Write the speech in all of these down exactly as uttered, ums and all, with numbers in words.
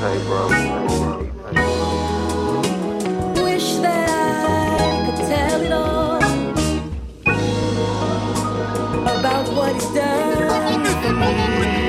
Hey, bro. Hey, hey. Wish that I could tell it all about what he's done for me.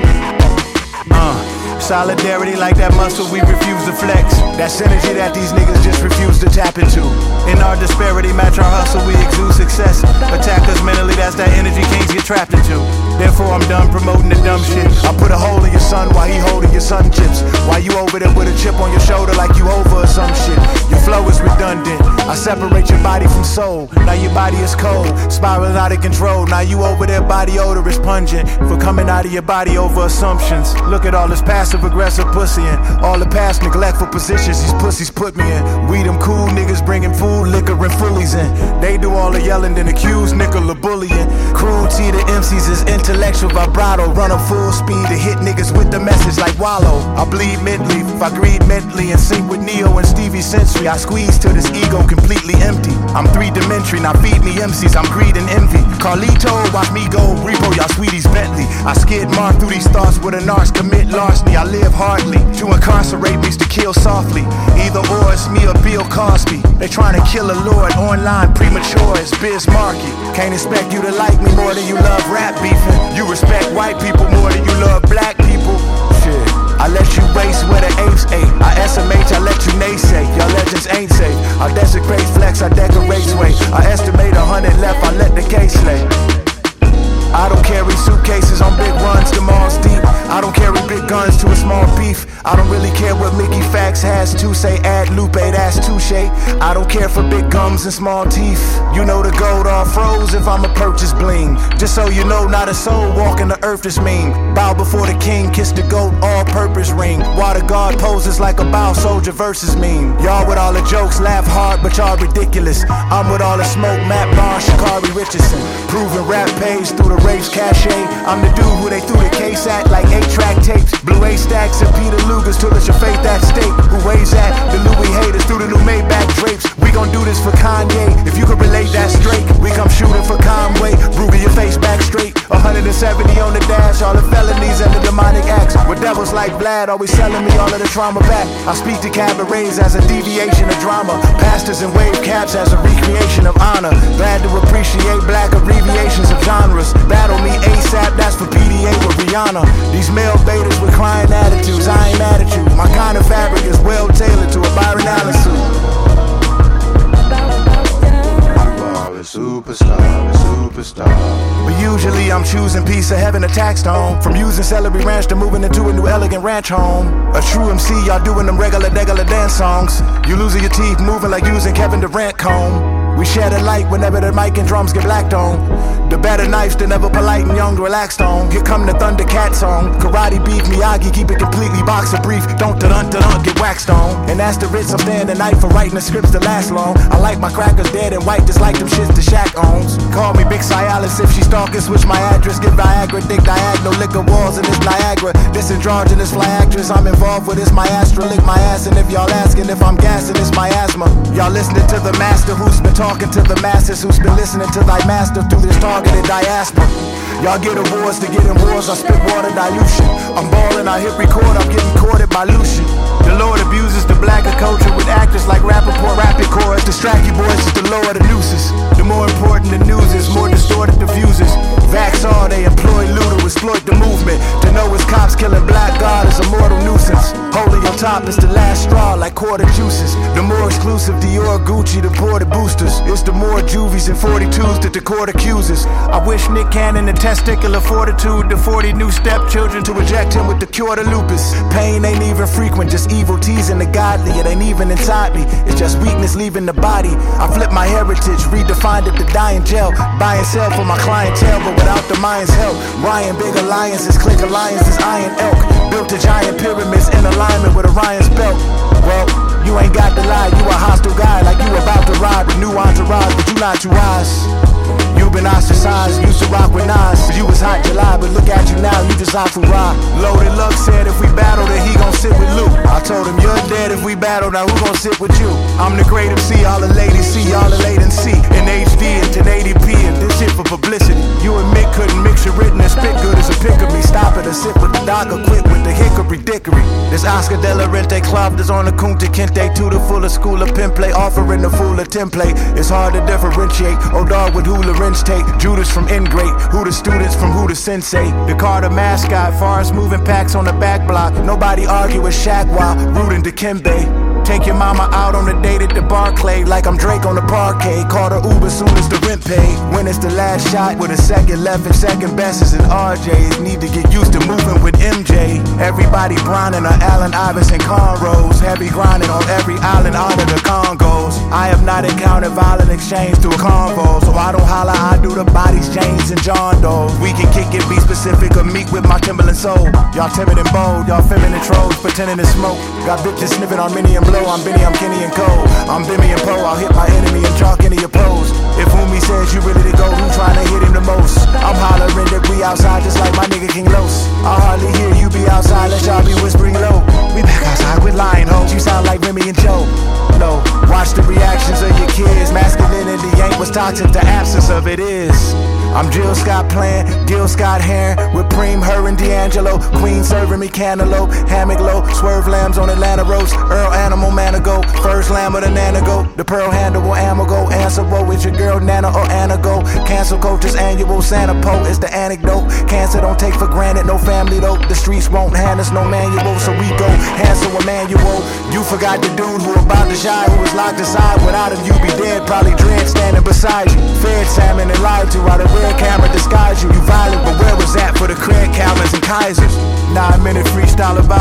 Uh, solidarity like that muscle we refuse to flex. That synergy that these niggas just refuse to tap into. In our disparity, match our hustle, we exude success. Attack us mentally, that's that energy kings get trapped into. Therefore I'm done promoting the dumb shit. I put a hole in your son while he holding your sun chips. While you over there with a chip on your shoulder like you over or some shit. Your flow is redundant. I separate your body from soul. Now your body is cold, spiraling out of control. Now you over there, body odor is pungent. For coming out of your body over assumptions. Look at all this passive aggressive pussy and all the past neglectful positions these pussies put me in. We them cool niggas bringing food, liquor and fullies in. They do all the yelling then accuse nickel of bullying. Cruelty to M Cs is intellectual vibrato. Run a full speed to hit niggas with the message like Wallow. I bleed mentally, if I greed mentally and sync with Neo and Stevie Sensory. I squeeze till this ego completely empty. I'm three-dimensional, now feed me M Cs, I'm greed and envy. Carlito, watch me go repo y'all sweeties Bentley. I skid mark through these thoughts with an arse, commit larceny. I live hardly, to incarcerate means to kill softly. Either or it's me or Bill Cosby. They trying to kill a lord online premature as Biz Markie. Can't expect you to like me more than you love rap beefing. You respect white people more than you love black people. Shit, I let you race where the apes ate. I S M H, I let you naysay. Y'all legends ain't safe. I desecrate flex, I decorate sway. I estimate a hundred left, I let the case lay. I don't carry suitcases on big runs to Mars deep. I don't carry big guns to a small beef. I don't really care what Mickey Fax has to say. Ad Lupe, that's touche. I don't care for big gums and small teeth. You know the gold all froze if I'm a purchase bling. Just so you know, not a soul walking the earth is mean. Bow before the king, kiss the goat, all-purpose ring. Water guard poses like a bow soldier versus mean. Y'all with all the jokes laugh hard, but y'all ridiculous. I'm with all the smoke, Matt Barr, Sha'Carri Richardson. Proving rap page through the race cachet. I'm the dude who they threw the case at like eight-track tapes. Blue A stacks and Peter Lugers till it's your faith at stake. Who waves at the Louis haters through the new Maybach drapes. We gon' do this for Kanye. If you could relate that straight, we come shooting for Conway. Ruger your face back straight. one hundred seventy on the dash. All the felonies and the demonic acts. With devils like Vlad always selling me all of the trauma back. I speak to cabarets as a deviation of drama. Pastors and wave caps as a recreation of honor. Glad to appreciate black abbreviations of genres. Battle me ASAP, that's for P D A with Rihanna. These male betas with crying attitudes, I ain't mad at you. My kind of fabric is well tailored to a Byron Allen suit. Superstar, superstar. But usually I'm choosing piece of heaven to tax home. From using celery ranch to moving into a new elegant ranch home. A true M C, y'all doing them regular, regular dance songs. You losing your teeth, moving like using Kevin Durant comb. We share the light whenever the mic and drums get blacked on. The better knives than ever polite and young relaxed on. Here come the Thundercat song. Karate beef, Miyagi, keep it completely boxer brief. Don't dun dun dun get waxed on. And that's the Ritz, I'm staying the night for writing the scripts to last long. I like my crackers dead and white, just like them shits the Shaq owns. Call me Big Cialis if she stalking, switch my address, get Viagra, dick diagonal, liquor walls in this Niagara. This androgynous fly actress I'm involved with, it's my Astra, lick my ass. And if y'all asking if I'm gassing, it's my asthma. Y'all listening to the master who's been talking to the masses, who's been listening to thy master through this targeted diaspora. Y'all get awards to get in wars, I spit water dilution. I'm ballin', I hit record, I'm getting courted by Lucian. The Lord abuses the blacker culture with actors like Rappaport, Rapid Chorus. Distract you boys just to lower the nooses. The more important the news is, more distorted the views is. Vax all, they employ loot to exploit the movement. To know it's cops killing black God is a mortal nuisance. Holding your top is the last straw like quarter juices. The more exclusive Dior, Gucci, the ported boosters. It's the more juvies and forty-twos that the court accuses. I wish Nick Cannon the testicular fortitude, the forty new stepchildren to eject him with the cure to lupus. Pain ain't even frequent, just evil teasing the godly. It ain't even inside me, it's just weakness leaving the body. I flip my heritage, redefined it to die in jail. Buy and sell for my clientele, but without the Mayans' help. Ryan, big alliances, click alliances, iron elk. Built a giant pyramids in alignment with Orion's belt. Well, you ain't got to lie, you a hostile guy, like you about to ride the new entourage, but you not too wise. You been ostracized, used to rock with Nas. You was hot July, but look at you now, you just off for rock. Loaded Luck said if we battle, then he gon' sit with Luke. I told him you're dead if we battle, now who gon' sit with you? I'm the great M C, all the ladies see, all the latency. In H D and ten eighty p, and this shit for publicity. You and Mick couldn't mix your written and spit good as a pick of me. Stop it or sit with the doc or quit with the hiccup. slippery dickory. This Oscar de la Rente club that's on the Kunta Kinte to the fuller school of pimp play, offering the fuller template. It's hard to differentiate. Old dog with hula wrench tape, Judas from ingrate, who the students from who the sensei. The Carter mascot, Forrest moving packs on the back block. Nobody argue with Shaq while rooting to Kimbe. Take your mama out on a date at the Barclay like I'm Drake on the parquet. Call the Uber soon as the rent paid. When it's the last shot with a second left and second best is an R J's. Need to get used to moving with M J. Everybody grinding on Allen Iverson cornrows. Heavy grinding on every island out of the Congos. I have not encountered violent exchange through a convo, so I don't holler, I do the bodies, James and John Doe. We can kick it, be specific, or meet with my Timberland soul. Y'all timid and bold, y'all feminine trolls pretending to smoke. Got bitches sniffing on Minnie and Blow. I'm Benny, I'm Kenny and Cole. I'm Bimmy and Poe, I'll hit my enemy and chalk into your pose. If Umi says you ready to go, who tryna hit him the most? I'm hollering that we outside just like my nigga King Los. I hardly hear you be outside, let y'all be whispering low. We back outside with lion hoes, you sound like Remy and Joe. No, watch the reactions of your kids. Masculinity ain't what's toxic, the absence of it is. I'm Jill Scott playing, Gil Scott Heron with Preem, her and D'Angelo. Queen serving me cantaloupe, hammock low, swerve lambs on Atlanta roast. Earl Animal Manigo, first lamb of the Nana go. The pearl handle will Amago, answerable with your girl Nana or Anna go. Cancel coaches annual, Santa Po is the anecdote. Cancer don't take for granted, no family though. The streets won't hand us no manual, so we go Hansel Emmanuel. You forgot the dude who about to shy, who was locked inside. Without him you be dead, probably dread standing beside you. Fed salmon and lied to while the red camera disguise you. You violent, but where was that for the Craig Calvins and Kaisers? Nine minute freestyle about